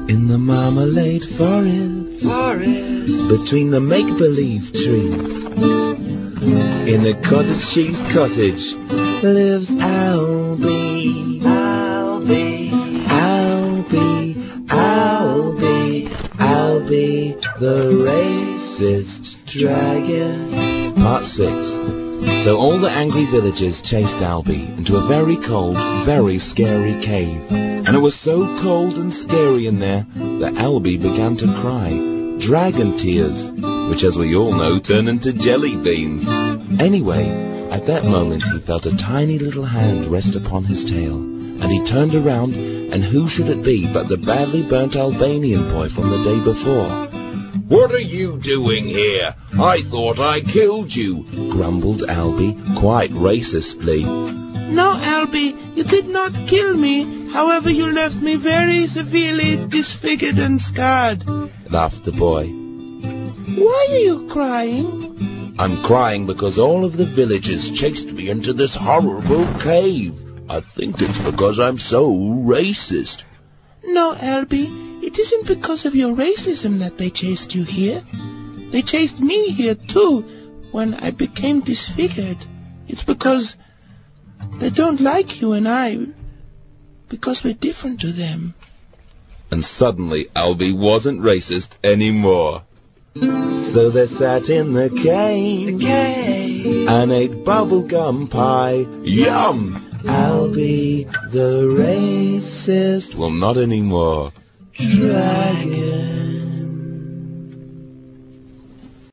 In the marmalade forest, between the make-believe trees, in a cottage cheese cottage, lives Albie. Albie, Albie, Albie, Albie, the racist dragon. Part 6. So all the angry villagers chased Albie into a very cold, very scary cave. And it was so cold and scary in there that Albie began to cry. Dragon tears, which as we all know turn into jelly beans. Anyway, at that moment he felt a tiny little hand rest upon his tail. And he turned around, and who should it be but the badly burnt Albanian boy from the day before. "What are you doing here? I thought I killed you," grumbled Albie, quite racistly. "No, Albie, you did not kill me. However, you left me very severely disfigured and scarred," laughed the boy. "Why are you crying?" "I'm crying because all of the villagers chased me into this horrible cave. I think it's because I'm so racist." "No, Albie, it isn't because of your racism that they chased you here. They chased me here too when I became disfigured. It's because they don't like you and I, because we're different to them." And suddenly Albie wasn't racist anymore. So they sat in the cave and ate bubblegum pie. Yum! Albie the racist, well, not anymore, dragon.